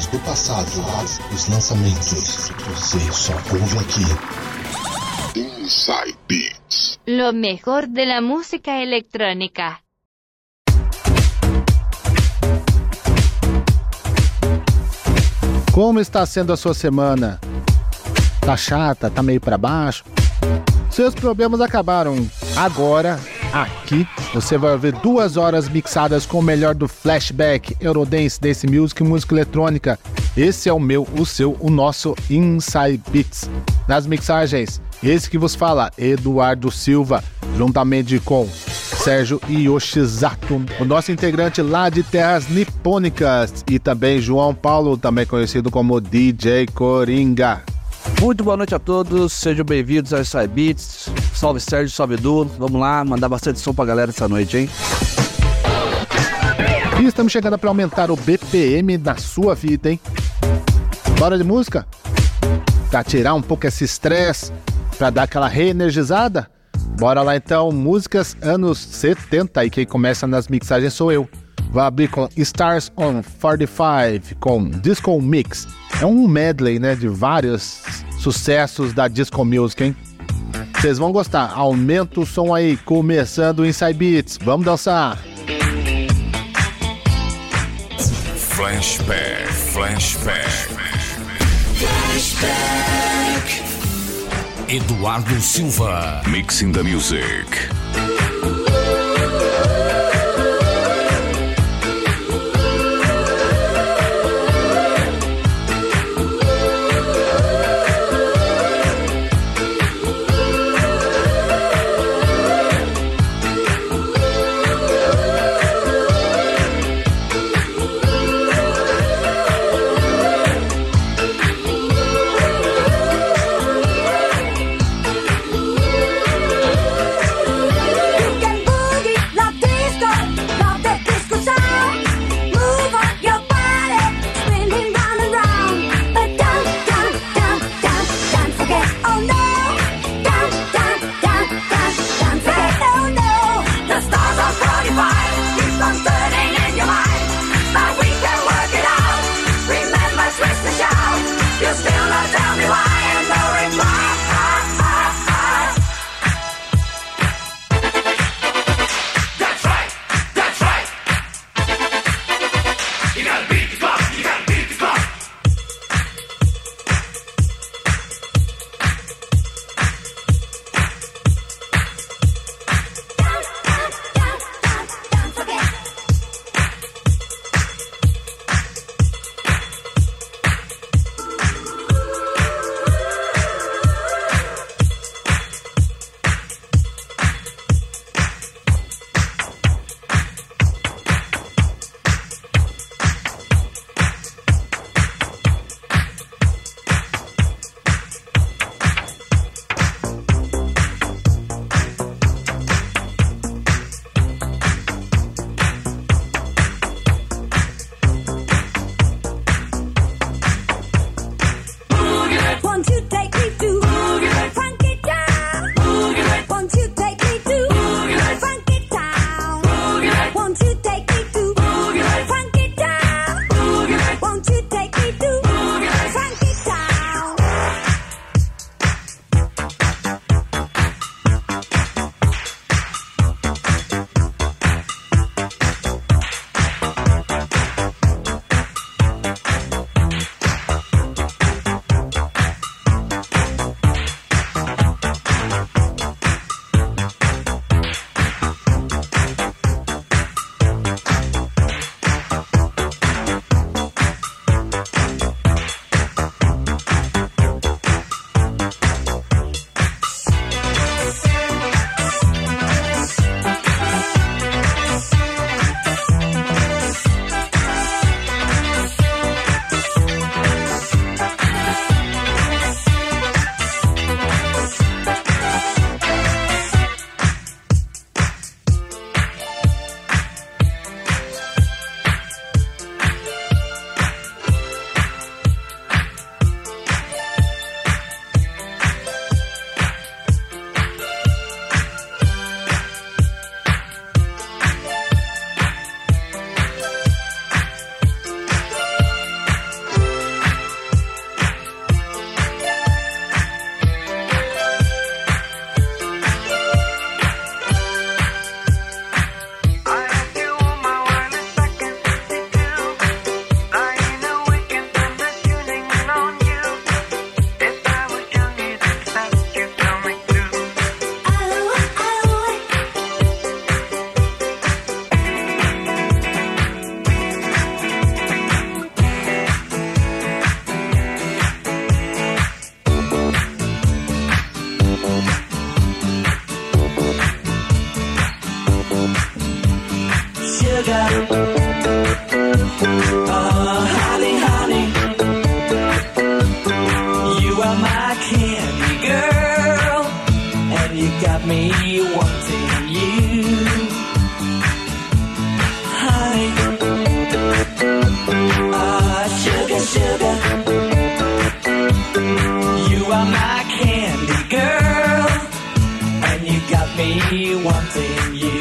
músicas do passado, os lançamentos. Você só ouve aqui. Inside Beats. Lo mejor de la música electrónica. Como está sendo a sua semana? Tá chata? Tá meio pra baixo? Seus problemas acabaram. Agora, aqui, você vai ouvir 2 horas mixadas com o melhor do flashback, Eurodance, Dance Music e música eletrônica. Esse é o meu, o seu, o nosso Inside Beats. Nas mixagens, esse que vos fala, Eduardo Silva, juntamente com Sérgio Yoshizato, o nosso integrante lá de terras nipônicas, e também João Paulo, também conhecido como DJ Coringa. Muito boa noite a todos, sejam bem-vindos ao Inside Beats. Salve Sérgio, salve Edu, vamos lá, mandar bastante som pra galera essa noite, hein? E estamos chegando para aumentar o BPM da sua vida, hein? Bora de música? Pra tirar um pouco esse estresse, pra dar aquela reenergizada? Bora lá então, músicas anos 70, e quem começa nas mixagens sou eu. Vou abrir com Stars on 45, com Disco Mix. É um medley, né, de vários sucessos da Disco Music, hein? Vocês vão gostar, aumenta o som aí, começando o Inside Beats, vamos dançar! Flashback. Eduardo Silva. Mixing the music. sugar. Oh, honey, honey, you are my candy girl, and you got me wanting you. Honey, sugar, sugar, you are my candy girl, and you got me wanting you.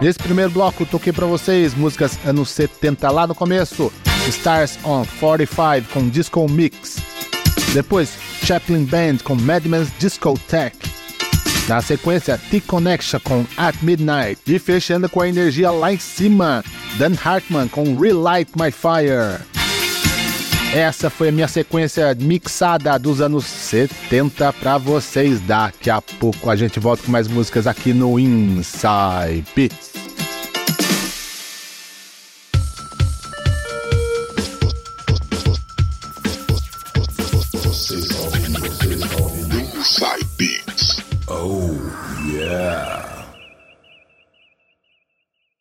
Nesse primeiro bloco, toquei pra vocês músicas anos 70 lá no começo. Stars on 45 com Disco Mix. Depois, Chaplin Band com Madman's Discotheque. Na sequência, T-Connection com At Midnight. E fechando com a energia lá em cima, Dan Hartman com Relight My Fire. Essa foi a minha sequência mixada dos anos 70 pra vocês. Daqui a pouco a gente volta com mais músicas aqui no Inside Beats. Inside Beats. Oh, yeah.